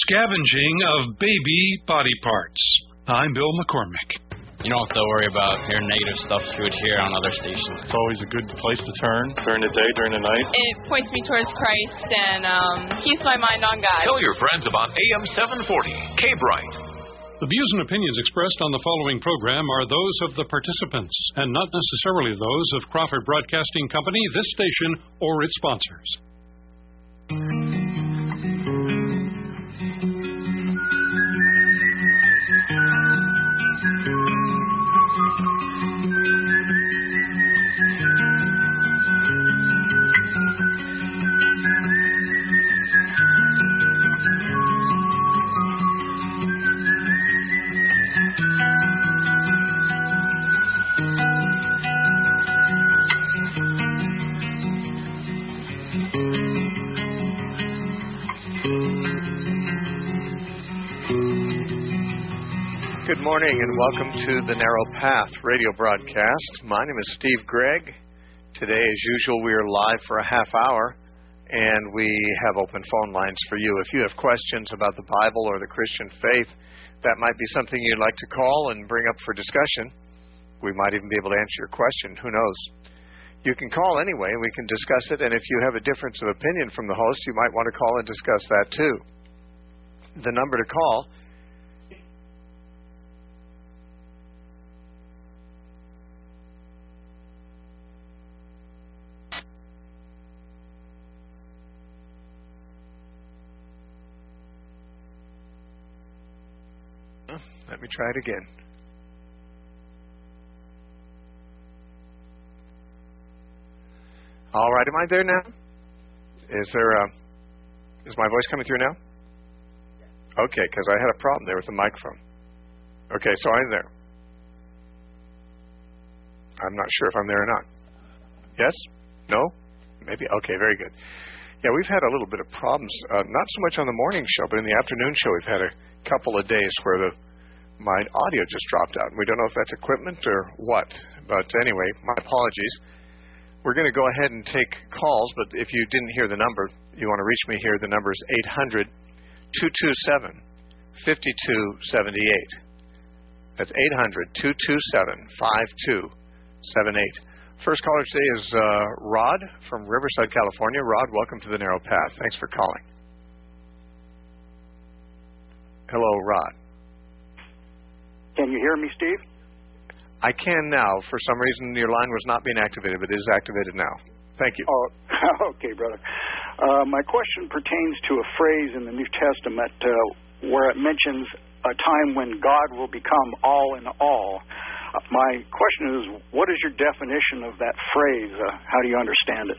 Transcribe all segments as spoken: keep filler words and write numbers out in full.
Scavenging of baby body parts. I'm Bill McCormick. You don't have to worry about hearing negative stuff you would hear on other stations. It's always a good place to turn during the day, during the night. It points me towards Christ and um, keeps my mind on God. Tell your friends about A M seven forty, K-Bright. The views and opinions expressed on the following program are those of the participants and not necessarily those of Crawford Broadcasting Company, this station, or its sponsors. Good morning and welcome to the Narrow Path radio broadcast. My name is Steve Gregg. Today, as usual, we are live for a half hour, and we have open phone lines for you. If you have questions about the Bible or the Christian faith, that might be something you'd like to call and bring up for discussion. We might even be able to answer your question. Who knows? You can call anyway, and we can discuss it, and if you have a difference of opinion from the host, you might want to call and discuss that too. The number to call Let me try it again. All right, am I there now? Is there a, is my voice coming through now? Okay, because I had a problem there with the microphone. Okay, so I'm there. I'm not sure if I'm there or not. Yes? No? Maybe? Okay, very good. Yeah, we've had a little bit of problems, uh, not so much on the morning show, but in the afternoon show we've had a couple of days where the my audio just dropped out. We don't know if that's equipment or what. But anyway, my apologies. We're going to go ahead and take calls, but if you didn't hear the number, you want to reach me here, the number is eight hundred, two two seven, five two seven eight. That's eight hundred, two two seven, five two seven eight. First caller today is uh, Rod from Riverside, California. Rod, welcome to the Narrow Path. Thanks for calling. Hello, Rod. Can you hear me, Steve? I can now. For some reason, your line was not being activated, but it is activated now. Thank you. Oh, okay, brother. Uh, my question pertains to a phrase in the New Testament uh, where it mentions a time when God will become all in all. Uh, my question is, what is your definition of that phrase? Uh, how do you understand it?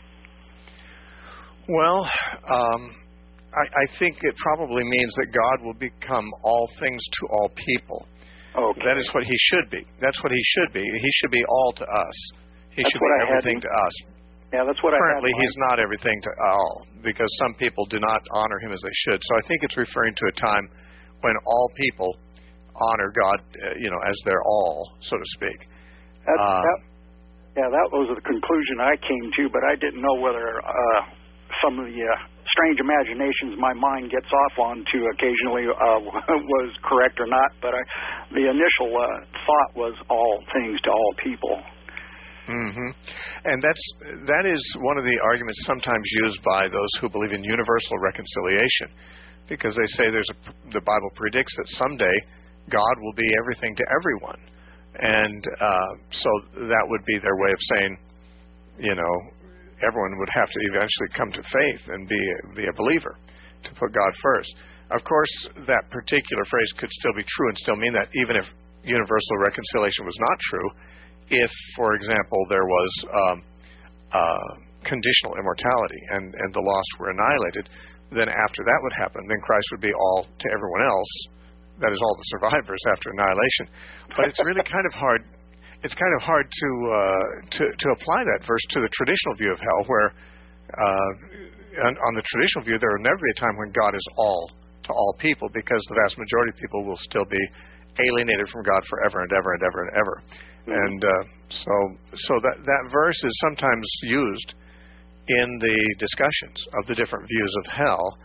Well, um, I, I think it probably means that God will become all things to all people. Okay. That is what he should be. That's what he should be. He should be all to us. He that's should be everything to us. Yeah, that's what Currently, I he's not everything to all because some people do not honor him as they should. So I think it's referring to a time when all people honor God, uh, you know, as their all, so to speak. That, uh, that, yeah, that was the conclusion I came to, but I didn't know whether uh, some of the uh, strange imaginations my mind gets off on to occasionally uh, was correct or not, but I, the initial uh, thought was all things to all people. Mm-hmm. And that's that is one of the arguments sometimes used by those who believe in universal reconciliation, because they say there's a, the Bible predicts that someday God will be everything to everyone, and uh, so that would be their way of saying, you know, everyone would have to eventually come to faith and be be a believer, to put God first. Of course, that particular phrase could still be true and still mean that, even if universal reconciliation was not true. If, for example, there was um, uh, conditional immortality and, and the lost were annihilated, then after that would happen, then Christ would be all to everyone else, that is, all the survivors after annihilation. But it's really kind of hard It's kind of hard to, uh, to to apply that verse to the traditional view of hell, where uh, on, on the traditional view there will never be a time when God is all to all people, because the vast majority of people will still be alienated from God forever and ever and ever and ever. Mm-hmm. And uh, so so that that verse is sometimes used in the discussions of the different views of hell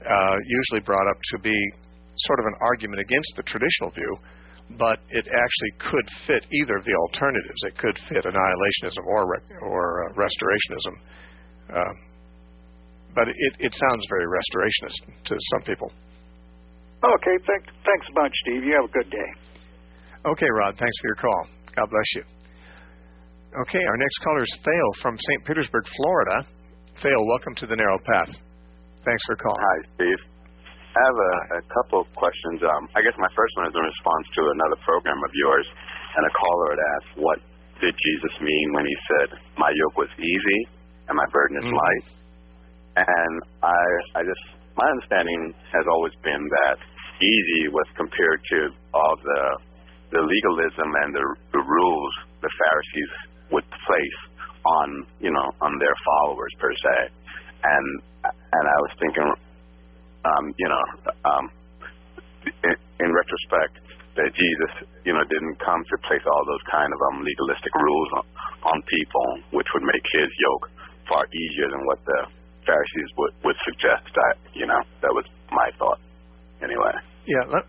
uh, usually brought up to be sort of an argument against the traditional view, but it actually could fit either of the alternatives. It could fit annihilationism or re- or uh, restorationism. Uh, but it, it sounds very restorationist to some people. Okay, thank, thanks a bunch, Steve. You have a good day. Okay, Rod, thanks for your call. God bless you. Okay, our next caller is Thale from Saint Petersburg, Florida. Thale, welcome to the Narrow Path. Thanks for calling. Hi, Steve. I have a, a couple of questions. Um, I guess my first one is in response to another program of yours, and a caller had asked, what did Jesus mean when he said, my yoke was easy and my burden is mm-hmm. light? And I, I just, my understanding has always been that easy was compared to all the the legalism and the, the rules the Pharisees would place on, you know, on their followers per se. And and I was thinking, um, you know, um, in, in retrospect, that Jesus, you know, didn't come to place all those kind of um, legalistic rules on, on people, which would make his yoke far easier than what the Pharisees would, would suggest. That, you know, that was my thought. Anyway. Yeah, uh,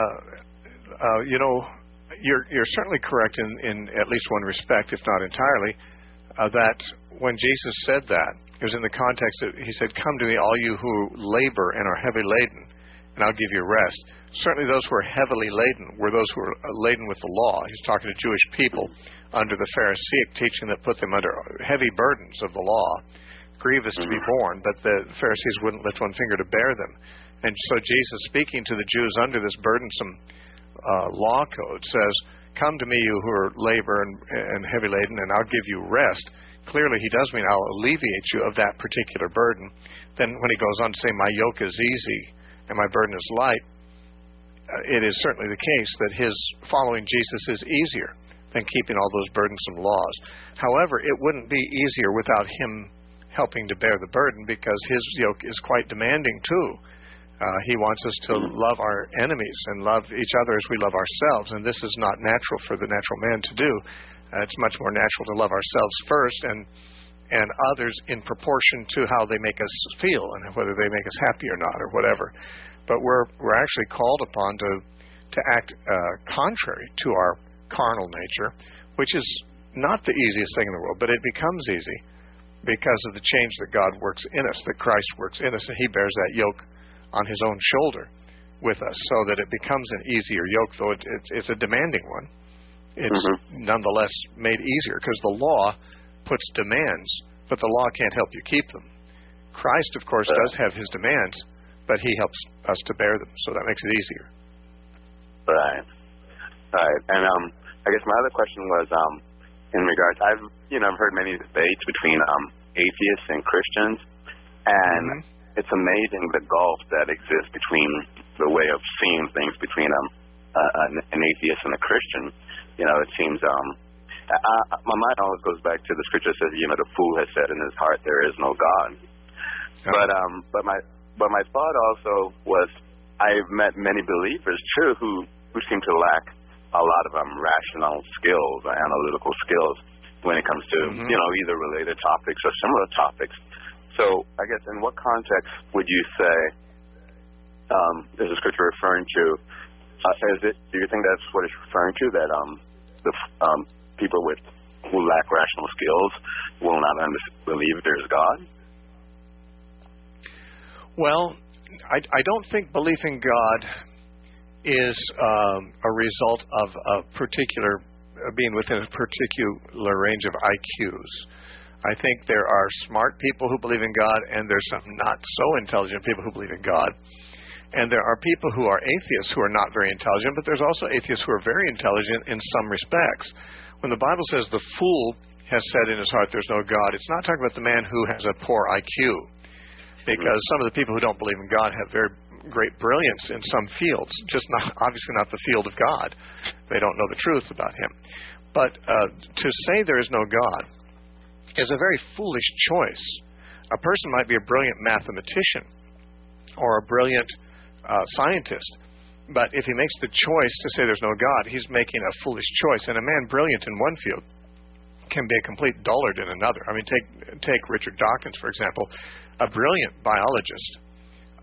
uh, you know, you're you're certainly correct in, in at least one respect, if not entirely, uh, that when Jesus said that, it was in the context that he said, come to me, all you who labor and are heavy laden, and I'll give you rest. Certainly those who are heavily laden were those who were laden with the law. He's talking to Jewish people under the Pharisaic teaching that put them under heavy burdens of the law, grievous to be borne, but the Pharisees wouldn't lift one finger to bear them. And so Jesus, speaking to the Jews under this burdensome uh, law code, says, come to me, you who are labor and, and heavy laden, and I'll give you rest. Clearly, he does mean I'll alleviate you of that particular burden. Then when he goes on to say, my yoke is easy and my burden is light, uh, it is certainly the case that his following Jesus is easier than keeping all those burdensome laws. However, it wouldn't be easier without him helping to bear the burden, because his yoke is quite demanding too. Uh, he wants us to love our enemies and love each other as we love ourselves, and this is not natural for the natural man to do. Uh, it's much more natural to love ourselves first and and others in proportion to how they make us feel and whether they make us happy or not or whatever. But we're we're actually called upon to to act uh, contrary to our carnal nature, which is not the easiest thing in the world, but it becomes easy because of the change that God works in us, that Christ works in us, and he bears that yoke on his own shoulder with us, so that it becomes an easier yoke, though it, it's, it's a demanding one. It's mm-hmm. nonetheless made easier, because the law puts demands, but the law can't help you keep them. Christ, of course, uh, does have his demands, but he helps us to bear them, so that makes it easier. Right. Right. And um, I guess my other question was, um, in regards, I've you know I've heard many debates between um, atheists and Christians, and mm-hmm. it's amazing the gulf that exists between the way of seeing things between um, uh, an atheist and a Christian. You know, it seems um, I, my mind always goes back to the scripture that says, you know, the fool has said in his heart there is no God. Oh. But um, but my but my thought also was, I've met many believers too who who seem to lack a lot of um, rational skills, or analytical skills, when it comes to mm-hmm. you know either related topics or similar topics. So I guess in what context would you say um, is the scripture referring to? Uh, is it? Do you think that's what it's referring to? That um, the um, people with who lack rational skills will not under- believe there's God? Well, I, I don't think belief in God is um, a result of a particular uh, being within a particular range of I Qs. I think there are smart people who believe in God, and there's some not so intelligent people who believe in God. And there are people who are atheists who are not very intelligent, but there's also atheists who are very intelligent in some respects. When the Bible says the fool has said in his heart there's no God, it's not talking about the man who has a poor I Q, because some of the people who don't believe in God have very great brilliance in some fields, just not obviously not the field of God. They don't know the truth about him. But uh, to say there is no God is a very foolish choice. A person might be a brilliant mathematician or a brilliant uh, scientist, but if he makes the choice to say there's no God, he's making a foolish choice. And a man brilliant in one field can be a complete dullard in another. I mean, take take Richard Dawkins, for example, a brilliant biologist,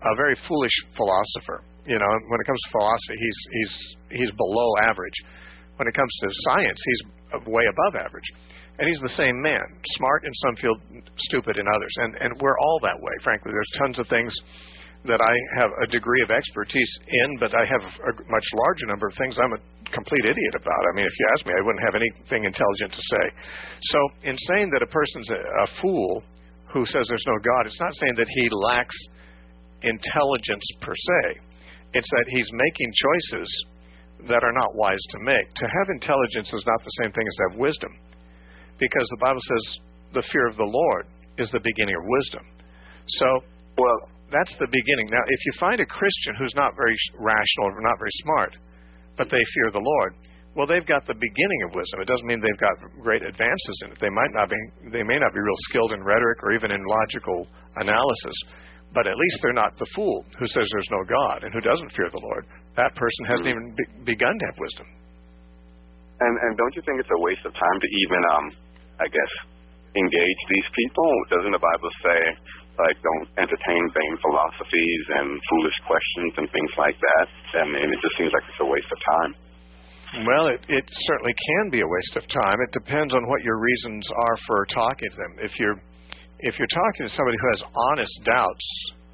a very foolish philosopher. You know, when it comes to philosophy, he's he's he's below average. When it comes to science, he's way above average. And he's the same man, smart in some field, stupid in others. And and we're all that way, frankly. There's tons of things that I have a degree of expertise in, but I have a much larger number of things I'm a complete idiot about. I mean, if you ask me, I wouldn't have anything intelligent to say. So in saying that a person's a, a fool who says there's no God, it's not saying that he lacks intelligence per se. It's that he's making choices that are not wise to make. To have intelligence is not the same thing as to have wisdom, because the Bible says the fear of the Lord is the beginning of wisdom. So, well, that's the beginning. Now, if you find a Christian who's not very rational or not very smart, but they fear the Lord, well, they've got the beginning of wisdom. It doesn't mean they've got great advances in it. They might not be. They may not be real skilled in rhetoric or even in logical analysis, but at least they're not the fool who says there's no God and who doesn't fear the Lord. That person hasn't even be- begun to have wisdom. And and don't you think it's a waste of time to even, um, I guess, engage these people? Doesn't the Bible say, like, don't entertain vain philosophies and foolish questions and things like that? I mean, it just seems like it's a waste of time. Well, it, it certainly can be a waste of time. It depends on what your reasons are for talking to them. If you're if you're talking to somebody who has honest doubts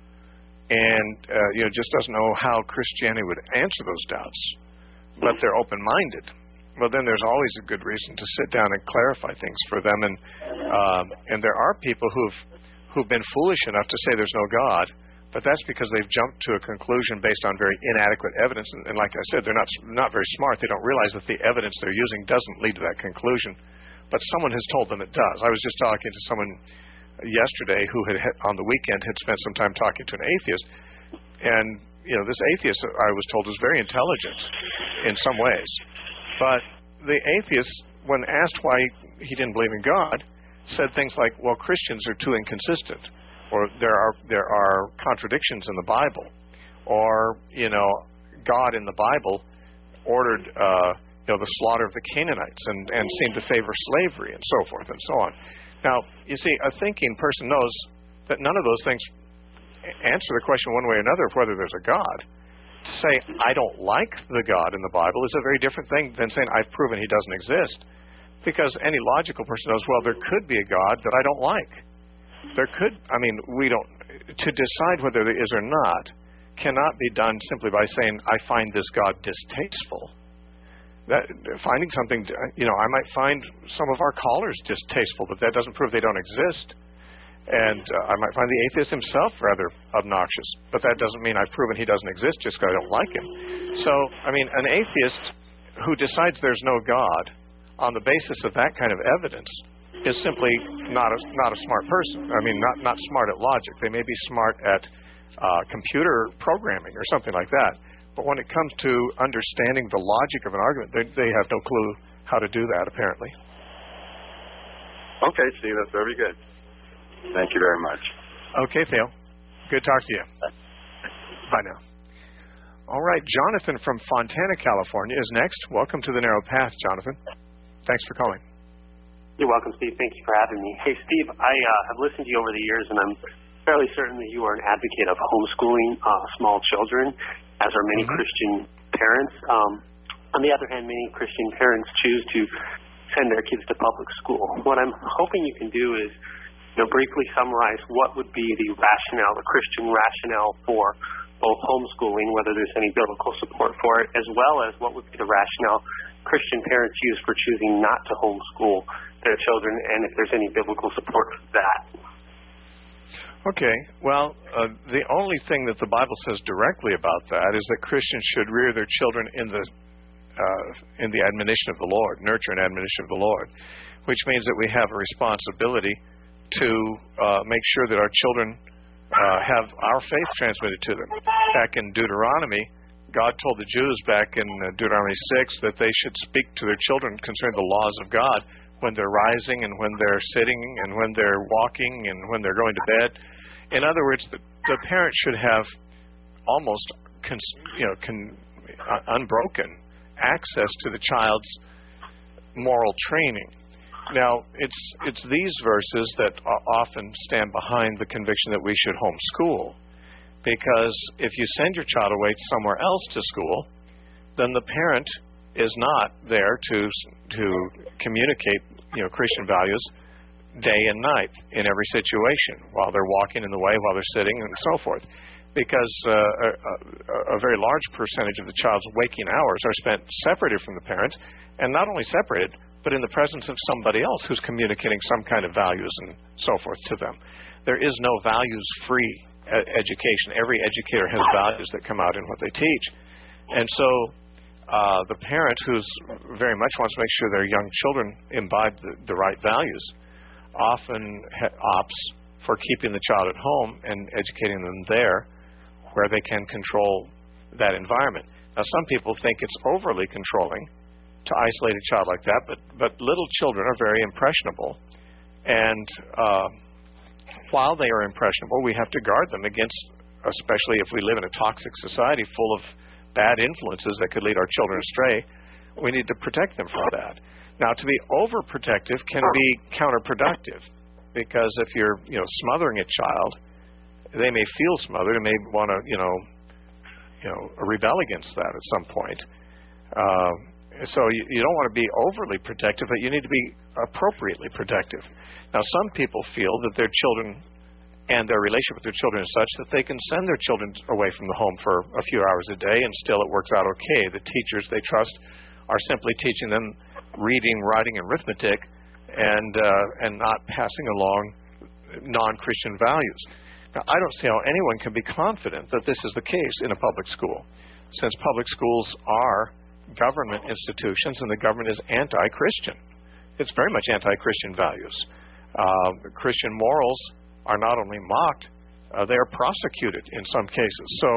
and uh, you know just doesn't know how Christianity would answer those doubts, but they're open-minded, well, then there's always a good reason to sit down and clarify things for them. And um, and there are people who've who've been foolish enough to say there's no God, but that's because they've jumped to a conclusion based on very inadequate evidence. And, and like I said, they're not not very smart. They don't realize that the evidence they're using doesn't lead to that conclusion, but someone has told them it does. I was just talking to someone yesterday who had on the weekend had spent some time talking to an atheist, and you know this atheist, I was told, was very intelligent in some ways, but the atheist, when asked why he didn't believe in God, said things like, well, Christians are too inconsistent, or there are there are contradictions in the Bible, or you know God in the Bible ordered uh, you know the slaughter of the Canaanites and, and seemed to favor slavery and so forth and so on. Now, you see, a thinking person knows that none of those things answer the question one way or another of whether there's a God. To say, I don't like the God in the Bible is a very different thing than saying, I've proven he doesn't exist. Because any logical person knows, well, there could be a God that I don't like. There could, I mean, we don't, to decide whether there is or not cannot be done simply by saying, I find this God distasteful. That, finding something, you know, I might find some of our callers distasteful, but that doesn't prove they don't exist. And uh, I might find the atheist himself rather obnoxious, but that doesn't mean I've proven he doesn't exist just because I don't like him. So, I mean, an atheist who decides there's no God on the basis of that kind of evidence is simply not a, not a smart person. I mean, not, not smart at logic. They may be smart at uh, computer programming or something like that. But when it comes to understanding the logic of an argument, they, they have no clue how to do that, apparently. Okay, Steve, that's very good. Thank you very much. Okay, Theo. Good to talk to you. Bye now. All right, Jonathan from Fontana, California is next. Welcome to the Narrow Path, Jonathan. Thanks for calling. You're welcome, Steve. Thank you for having me. Hey, Steve, I uh, have listened to you over the years, and I'm fairly certain that you are an advocate of homeschooling uh, small children, as are many mm-hmm. Christian parents. Um, on the other hand, many Christian parents choose to send their kids to public school. What I'm hoping you can do is, you know, briefly summarize what would be the rationale, the Christian rationale for both homeschooling, whether there's any biblical support for it, as well as what would be the rationale Christian parents use for choosing not to homeschool their children, and if there's any biblical support for that. Okay, well, uh, the only thing that the Bible says directly about that is that Christians should rear their children in the uh, in the admonition of the Lord, nurture and admonition of the Lord, which means that we have a responsibility to uh, make sure that our children uh, have our faith transmitted to them. Back in Deuteronomy, God told the Jews back in Deuteronomy six that they should speak to their children concerning the laws of God when they're rising and when they're sitting and when they're walking and when they're going to bed. In other words, the, the parent should have almost con, you know, con, uh, unbroken access to the child's moral training. Now, it's it's these verses that often stand behind the conviction that we should homeschool, Because if you send your child away somewhere else to school, then the parent is not there to to communicate, you know, Christian values day and night in every situation, while they're walking in the way, while they're sitting, and so forth. Because uh, a, a very large percentage of the child's waking hours are spent separated from the parent, and not only separated, but in the presence of somebody else who's communicating some kind of values and so forth to them. There is no values-free ed- education. Every educator has values that come out in what they teach. And so uh, the parent who's very much wants to make sure their young children imbibe the, the right values often ha- opts for keeping the child at home and educating them there, where they can control that environment. Now, some people think it's overly controlling to isolate a child like that, but, but little children are very impressionable. And uh, while they are impressionable, we have to guard them against, especially if we live in a toxic society full of bad influences that could lead our children astray, we need to protect them from that. Now, to be overprotective can be counterproductive, because if you're, you know, smothering a child, they may feel smothered and may want to, you know, you know, rebel against that at some point. Uh, so you, you don't want to be overly protective, but you need to be appropriately protective. Now, some people feel that their children and their relationship with their children is such that they can send their children away from the home for a few hours a day, and still it works out okay. The teachers they trust are simply teaching them reading, writing, and arithmetic, and uh, and not passing along non-Christian values. Now, I don't see how anyone can be confident that this is the case in a public school, since public schools are government institutions and the government is anti-Christian. It's very much anti-Christian values. Uh, Christian morals are not only mocked, uh, they are prosecuted in some cases. So,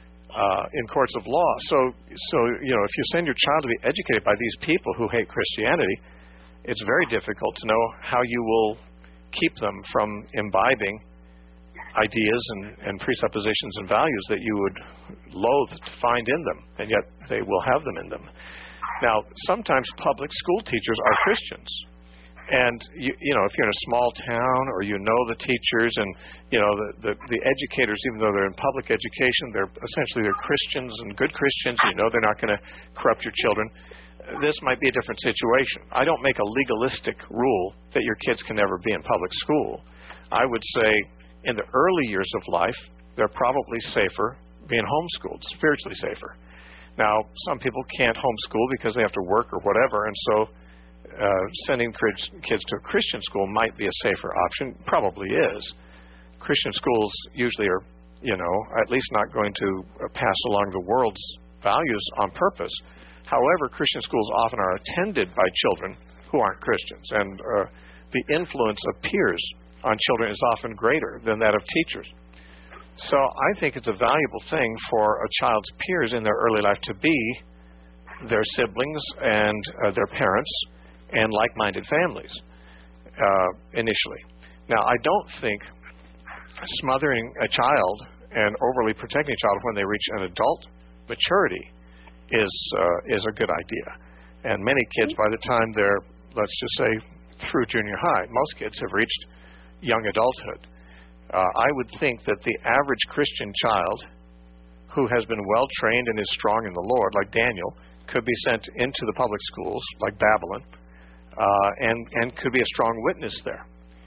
uh, in courts of law. So, so you know, if you send your child to be educated by these people who hate Christianity, it's very difficult to know how you will keep them from imbibing ideas and, and presuppositions and values that you would loathe to find in them, and yet they will have them in them. Now, sometimes public school teachers are Christians, and you, you know, if you're in a small town or you know the teachers and you know the, the the educators, even though they're in public education, they're essentially they're Christians and good Christians. You know they're not going to corrupt your children. This might be a different situation. I don't make a legalistic rule that your kids can never be in public school. I would say, in the early years of life, they're probably safer being homeschooled, spiritually safer. Now, some people can't homeschool because they have to work or whatever, and so uh, sending kids to a Christian school might be a safer option. Probably is. Christian schools usually are, you know, at least not going to pass along the world's values on purpose. However, Christian schools often are attended by children who aren't Christians, and uh, the influence of peers on children is often greater than that of teachers. So I think it's a valuable thing for a child's peers in their early life to be their siblings and uh, their parents and like-minded families uh, initially. Now, I don't think smothering a child and overly protecting a child when they reach an adult maturity is uh, is a good idea. And many kids, by the time they're, let's just say, through junior high, most kids have reached young adulthood. Uh, I would think that the average Christian child who has been well trained and is strong in the Lord, like Daniel, could be sent into the public schools, like Babylon, uh, and, and could be a strong witness there.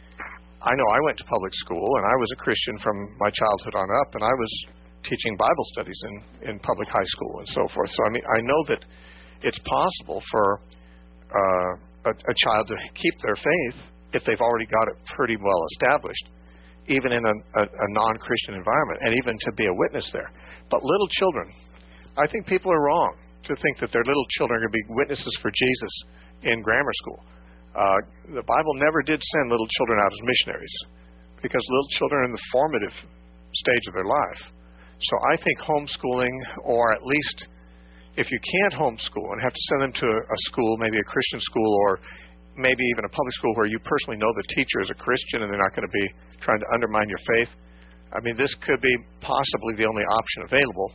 I know I went to public school, and I was a Christian from my childhood on up, and I was teaching Bible studies in, in public high school and so forth. So, I mean, I know that it's possible for uh, a, a child to keep their faith if they've already got it pretty well established, even in a, a, a non-Christian environment, and even to be a witness there. But little children, I think people are wrong to think that their little children are going to be witnesses for Jesus in grammar school. Uh, the Bible never did send little children out as missionaries, because little children are in the formative stage of their life. So I think homeschooling, or at least if you can't homeschool and have to send them to a, a school, maybe a Christian school, or maybe even a public school where you personally know the teacher is a Christian and they're not going to be trying to undermine your faith, I mean, this could be possibly the only option available.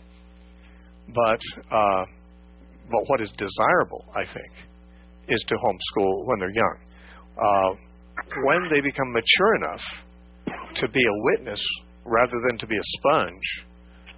But uh, but what is desirable, I think, is to homeschool when they're young. Uh, when they become mature enough to be a witness rather than to be a sponge,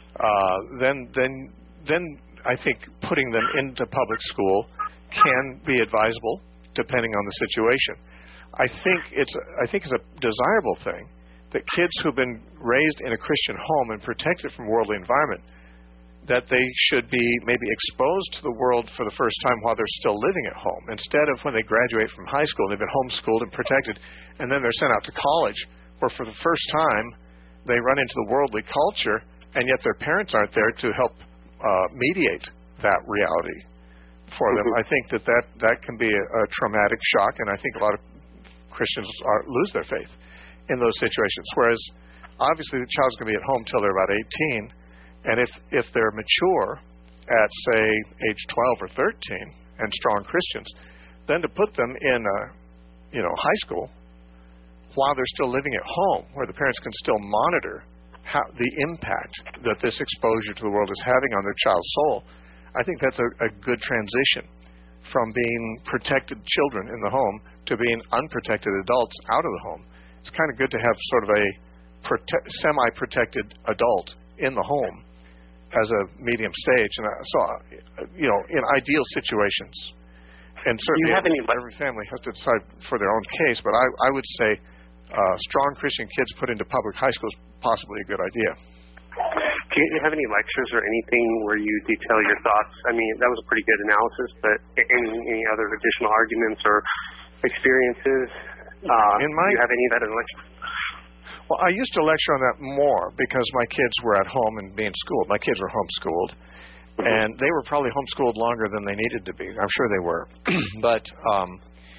uh, then then then I think putting them into public school can be advisable depending on the situation. I think it's I think it's a desirable thing that kids who've been raised in a Christian home and protected from worldly environment, that they should be maybe exposed to the world for the first time while they're still living at home, instead of when they graduate from high school, they've been homeschooled and protected, and then they're sent out to college, where for the first time they run into the worldly culture, and yet their parents aren't there to help uh, mediate that reality for them. I think that that, that can be a, a traumatic shock, and I think a lot of Christians are, lose their faith in those situations. Whereas, obviously, the child's going to be at home till they're about eighteen, and if, if they're mature at, say, age twelve or thirteen and strong Christians, then to put them in a, you know, high school while they're still living at home, where the parents can still monitor how, the impact that this exposure to the world is having on their child's soul, I think that's a, a good transition from being protected children in the home to being unprotected adults out of the home. It's kind of good to have sort of a prote- semi-protected adult in the home as a medium stage. And so, you know, in ideal situations, and certainly every, every family has to decide for their own case, but I, I would say uh, strong Christian kids put into public high school is possibly a good idea. Do you have any lectures or anything where you detail your thoughts? I mean, that was a pretty good analysis, but any, any other additional arguments or experiences? Uh, in my, do you have any of that in lecture? Well, I used to lecture on that more because my kids were at home and being schooled. My kids were homeschooled, mm-hmm. and they were probably homeschooled longer than they needed to be. I'm sure they were. But um,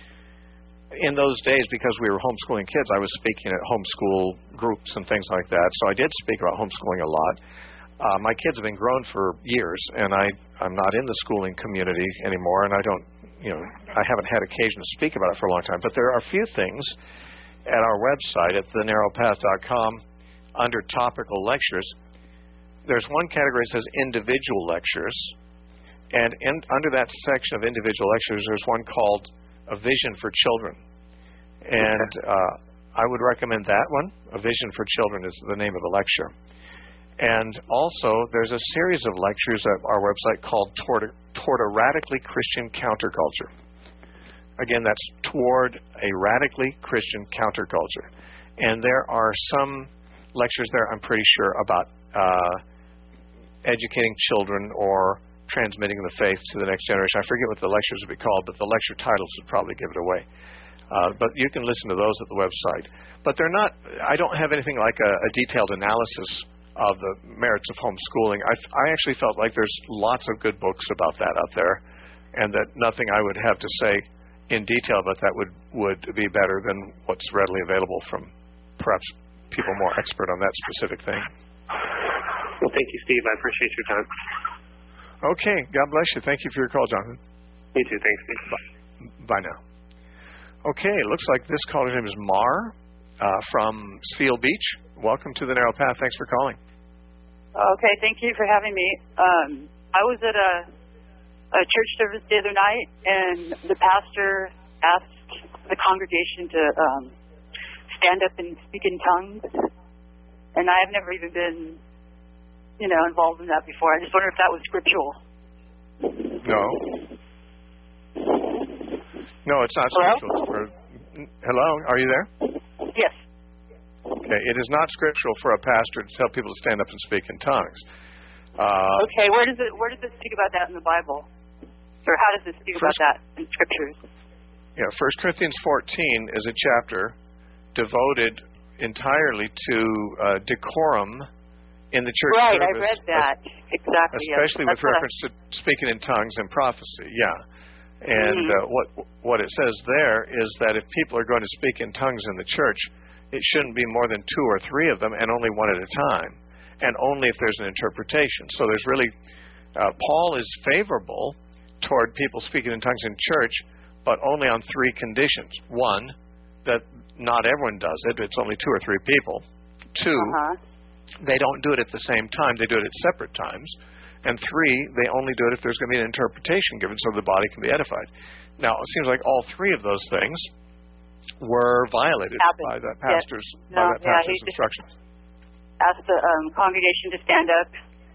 in those days, because we were homeschooling kids, I was speaking at homeschool groups and things like that. So I did speak about homeschooling a lot. Uh, my kids have been grown for years, and I, I'm not in the schooling community anymore, and I don't, you know, I haven't had occasion to speak about it for a long time. But there are a few things at our website at the narrow path dot com under topical lectures. There's one category that says individual lectures, and in, under that section of individual lectures, there's one called A Vision for Children. And uh, I would recommend that one. A Vision for Children is the name of the lecture. And also, there's a series of lectures at our website called Toward a, Toward a Radically Christian Counterculture. Again, that's Toward a Radically Christian Counterculture. And there are some lectures there, I'm pretty sure, about uh, educating children or transmitting the faith to the next generation. I forget what the lectures would be called, but the lecture titles would probably give it away. Uh, but you can listen to those at the website. But they're not, I don't have anything like a, a detailed analysis of the merits of homeschooling. I, I actually felt like there's lots of good books about that out there, and that nothing I would have to say in detail about that would, would be better than what's readily available from perhaps people more expert on that specific thing. Well, thank you, Steve. I appreciate your time. Okay. God bless you. Thank you for your call, Jonathan. You too. Thanks, Steve. Bye. Bye now. Okay. It looks like this caller's name is Mar uh, from Seal Beach. Welcome to the Narrow Path. Thanks for calling. Okay, thank you for having me. Um, I was at a, a church service the other night, and the pastor asked the congregation to um, stand up and speak in tongues. And I have never even been, you know, involved in that before. I just wonder if that was scriptural. No. No, it's not Hello? scriptural. For, hello? Are you there? Yes. Okay, it is not scriptural for a pastor to tell people to stand up and speak in tongues. Uh, okay, where does it where does it speak about that in the Bible? Or how does it speak first, about that in scriptures? Yeah, First Corinthians fourteen is a chapter devoted entirely to uh, decorum in the church right, service. Right, I read that. Exactly. Especially yes. with reference I... to speaking in tongues and prophecy, yeah. And mm-hmm. uh, what what it says there is that if people are going to speak in tongues in the church, it shouldn't be more than two or three of them, and only one at a time, and only if there's an interpretation. So there's really, uh, Paul is favorable toward people speaking in tongues in church, but only on three conditions. One, that not everyone does it. It's only two or three people. Two, uh-huh. they don't do it at the same time. They do it at separate times. And three, they only do it if there's going to be an interpretation given so the body can be edified. Now, it seems like all three of those things were violated Happened. by that pastor's, yes. by no, that pastor's yeah, instructions. Asked the um, congregation to stand up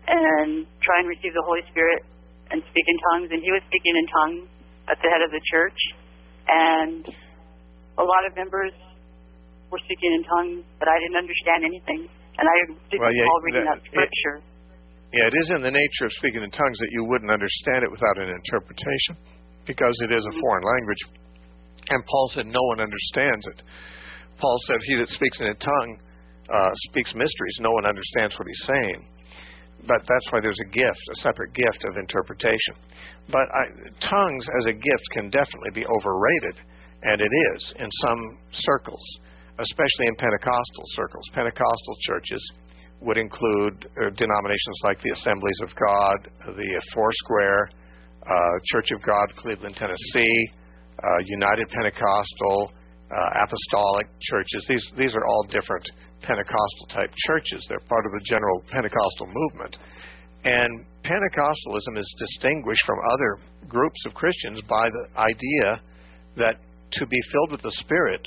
and try and receive the Holy Spirit and speak in tongues. And he was speaking in tongues at the head of the church. And a lot of members were speaking in tongues, but I didn't understand anything. And I didn't well, yeah, recall reading that, that scripture. It, yeah, it is in the nature of speaking in tongues that you wouldn't understand it without an interpretation, because it is a foreign language. And Paul said no one understands it. Paul said he that speaks in a tongue uh, speaks mysteries. No one understands what he's saying. But that's why there's a gift, a separate gift of interpretation. But I, tongues as a gift can definitely be overrated, and it is in some circles, especially in Pentecostal circles. Pentecostal churches would include uh, denominations like the Assemblies of God, the Foursquare, uh, Church of God, Cleveland, Tennessee, uh, United Pentecostal, uh, Apostolic churches. These these are all different Pentecostal type churches. They're part of the general Pentecostal movement. And Pentecostalism is distinguished from other groups of Christians by the idea that to be filled with the Spirit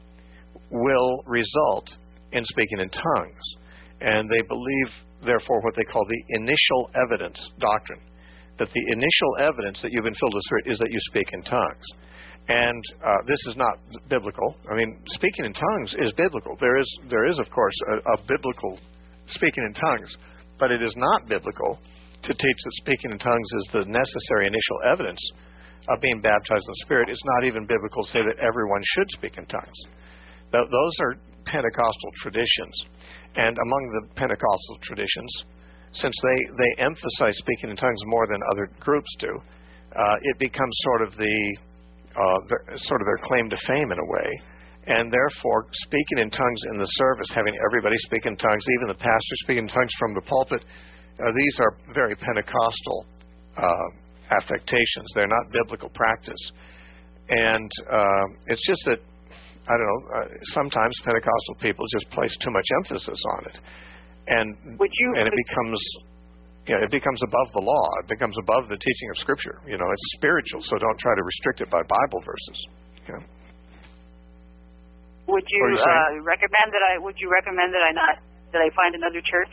will result in speaking in tongues. And they believe, therefore, what they call the initial evidence doctrine, that the initial evidence that you've been filled with the Spirit is that you speak in tongues. And uh, this is not biblical. I mean, speaking in tongues is biblical. There is, there is of course, a, a biblical speaking in tongues, but it is not biblical to teach that speaking in tongues is the necessary initial evidence of being baptized in the Spirit. It's not even biblical to say that everyone should speak in tongues. Th- those are Pentecostal traditions. And among the Pentecostal traditions, since they, they emphasize speaking in tongues more than other groups do, uh, it becomes sort of the uh, their, sort of their claim to fame in a way. And therefore, speaking in tongues in the service, having everybody speak in tongues, even the pastor speak in tongues from the pulpit, uh, these are very Pentecostal uh, affectations. They're not biblical practice. And uh, it's just that, I don't know, uh, sometimes Pentecostal people just place too much emphasis on it. And Would you, and it becomes you know, it becomes above the law. It becomes above the teaching of Scripture. You know, it's spiritual, so don't try to restrict it by Bible verses. You know? Would you, you uh, recommend that I would you recommend that I not that I find another church?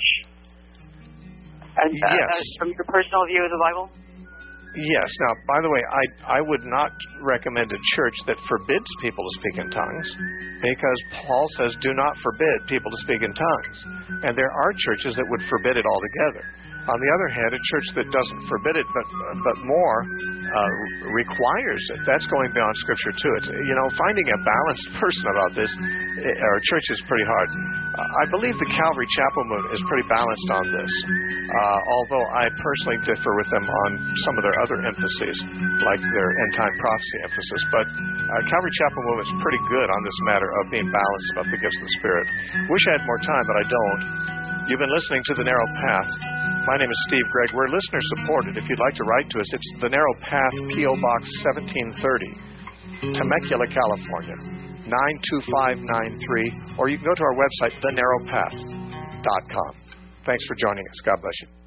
As, yes. Uh, from your personal view of the Bible? Yes. Now, by the way, I I would not recommend a church that forbids people to speak in tongues, because Paul says, do not forbid people to speak in tongues. And there are churches that would forbid it altogether. On the other hand, a church that doesn't forbid it, but but more uh, requires it, that's going beyond Scripture too. It's, you know, finding a balanced person about this, or a church, is pretty hard. Uh, I believe the Calvary Chapel movement is pretty balanced on this, uh, although I personally differ with them on some of their other emphases, like their end-time prophecy emphasis. But uh, Calvary Chapel movement is pretty good on this matter of being balanced about the gifts of the Spirit. Wish I had more time, but I don't. You've been listening to The Narrow Path. My name is Steve Gregg. We're listener-supported. If you'd like to write to us, it's The Narrow Path, P O. Box seventeen thirty, Temecula, California, nine two five nine three, or you can go to our website, the narrow path dot com. Thanks for joining us. God bless you.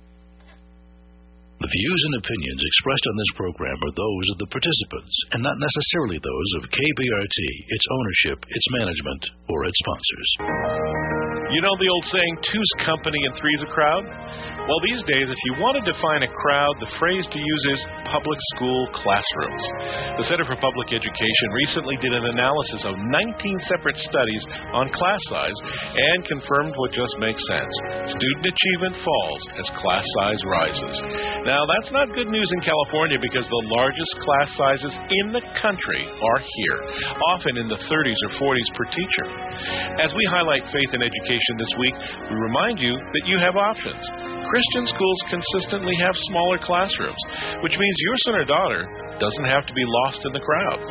The views and opinions expressed on this program are those of the participants, and not necessarily those of K B R T, its ownership, its management, or its sponsors. You know the old saying, two's company and three's a crowd? Well, these days, if you want to define a crowd, the phrase to use is public school classrooms. The Center for Public Education recently did an analysis of nineteen separate studies on class size and confirmed what just makes sense. Student achievement falls as class size rises. Now, that's not good news in California, because the largest class sizes in the country are here, often in the thirties or forties per teacher. As we highlight faith in education this week, we remind you that you have options. Christian schools consistently have smaller classrooms, which means your son or daughter doesn't have to be lost in the crowd.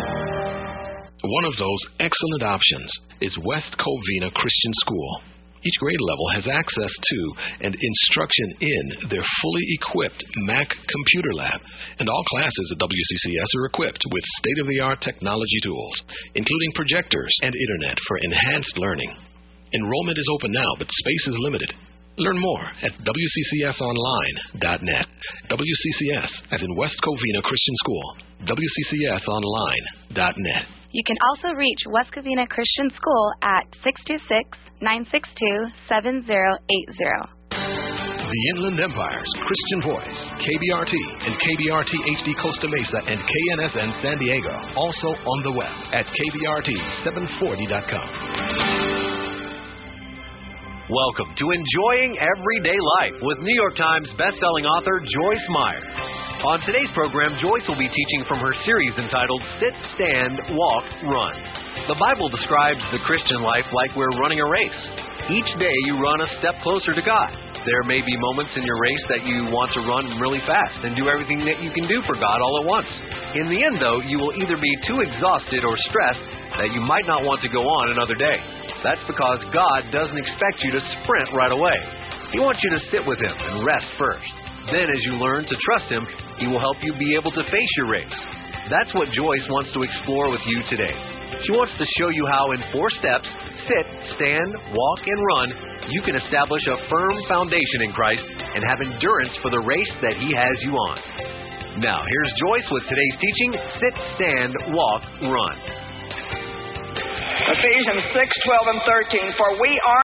One of those excellent options is West Covina Christian School. Each grade level has access to and instruction in their fully equipped Mac computer lab, and all classes at W C C S are equipped with state-of-the-art technology tools, including projectors and internet for enhanced learning. Enrollment is open now, but space is limited. Learn more at W C C S online dot net. W C C S, as in West Covina Christian School. W C C S online dot net. You can also reach West Covina Christian School at six two six, nine six two, seven zero eight zero. The Inland Empire's Christian Voice, K B R T, and K B R T H D Costa Mesa and K N S N San Diego. Also on the web at K B R T seven forty dot com. Welcome to Enjoying Everyday Life with New York Times bestselling author Joyce Meyer. On today's program, Joyce will be teaching from her series entitled Sit, Stand, Walk, Run. The Bible describes the Christian life like we're running a race. Each day you run a step closer to God. There may be moments in your race that you want to run really fast and do everything that you can do for God all at once. In the end, though, you will either be too exhausted or stressed that you might not want to go on another day. That's because God doesn't expect you to sprint right away. He wants you to sit with Him and rest first. Then, as you learn to trust Him, He will help you be able to face your race. That's what Joyce wants to explore with you today. She wants to show you how in four steps, sit, stand, walk, and run, you can establish a firm foundation in Christ and have endurance for the race that He has you on. Now, here's Joyce with today's teaching, Sit, Stand, Walk, Run. Ephesians six, twelve, and thirteen. For we are